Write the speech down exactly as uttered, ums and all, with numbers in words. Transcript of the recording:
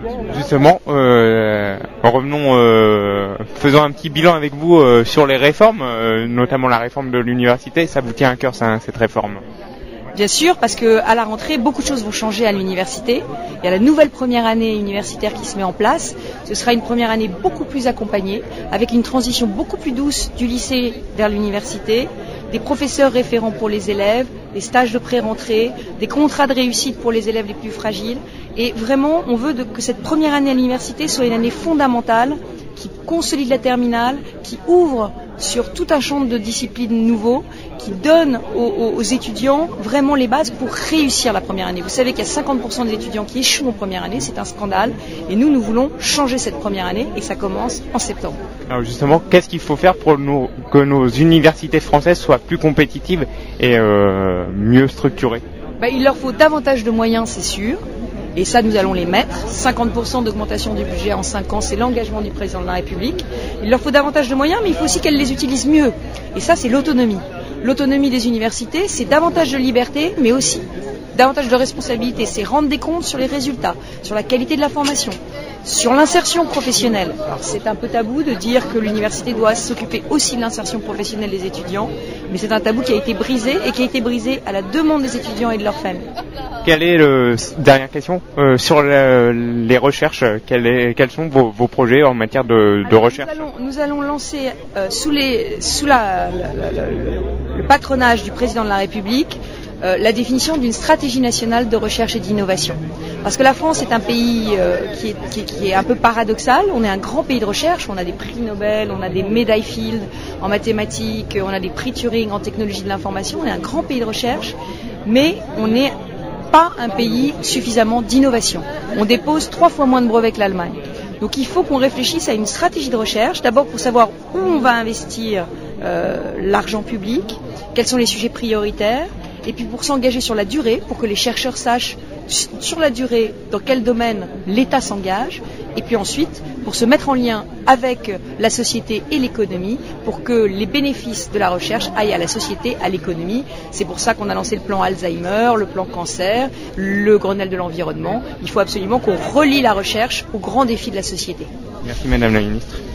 Justement, euh, revenons, euh, faisons un petit bilan avec vous euh, sur les réformes, euh, notamment la réforme de l'université. Ça vous tient à cœur, ça, cette réforme? Bien sûr, parce que à la rentrée, beaucoup de choses vont changer à l'université. Il y a la nouvelle première année universitaire qui se met en place. Ce sera une première année beaucoup plus accompagnée, avec une transition beaucoup plus douce du lycée vers l'université, des professeurs référents pour les élèves, des stages de pré-rentrée, des contrats de réussite pour les élèves les plus fragiles. Et vraiment, on veut de, que cette première année à l'université soit une année fondamentale, qui consolide la terminale, qui ouvre sur tout un champ de disciplines nouveaux, qui donne aux, aux, aux étudiants vraiment les bases pour réussir la première année. Vous savez qu'il y a cinquante pour cent des étudiants qui échouent en première année, c'est un scandale, et nous, nous voulons changer cette première année, et ça commence en septembre. Alors justement, qu'est-ce qu'il faut faire pour nous, que nos universités françaises soient plus compétitives et euh, mieux structurées? Ben, il leur faut davantage de moyens, c'est sûr. Et ça, nous allons les mettre. cinquante pour cent d'augmentation du budget en cinq ans, c'est l'engagement du président de la République. Il leur faut davantage de moyens, mais il faut aussi qu'elles les utilisent mieux. Et ça, c'est l'autonomie. L'autonomie des universités, c'est davantage de liberté, mais aussi davantage de responsabilité. C'est rendre des comptes sur les résultats, sur la qualité de la formation, sur l'insertion professionnelle. Alors, c'est un peu tabou de dire que l'université doit s'occuper aussi de l'insertion professionnelle des étudiants, mais c'est un tabou qui a été brisé et qui a été brisé à la demande des étudiants et de leurs familles. Quelle est le dernière question euh, sur le, les recherches? Quel est, quels sont vos, vos projets en matière de, de Alors, recherche? Nous allons, nous allons lancer euh, sous, les, sous la, la, la, la, le patronage du président de la République euh, la définition d'une stratégie nationale de recherche et d'innovation. Parce que la France est un pays euh, qui, est, qui, est, qui est un peu paradoxal. On est un grand pays de recherche. On a des prix Nobel, on a des médailles Field en mathématiques, on a des prix Turing en technologie de l'information. On est un grand pays de recherche, mais on n'est pas un pays suffisamment d'innovation. On dépose trois fois moins de brevets que l'Allemagne. Donc il faut qu'on réfléchisse à une stratégie de recherche, d'abord pour savoir où on va investir euh, l'argent public, quels sont les sujets prioritaires, et puis pour s'engager sur la durée, pour que les chercheurs sachent sur la durée dans quel domaine l'État s'engage, et puis ensuite pour se mettre en lien avec la société et l'économie, pour que les bénéfices de la recherche aillent à la société, à l'économie. C'est pour ça qu'on a lancé le plan Alzheimer, le plan cancer, le Grenelle de l'environnement. Il faut absolument qu'on relie la recherche aux grands défis de la société. Merci Madame la Ministre.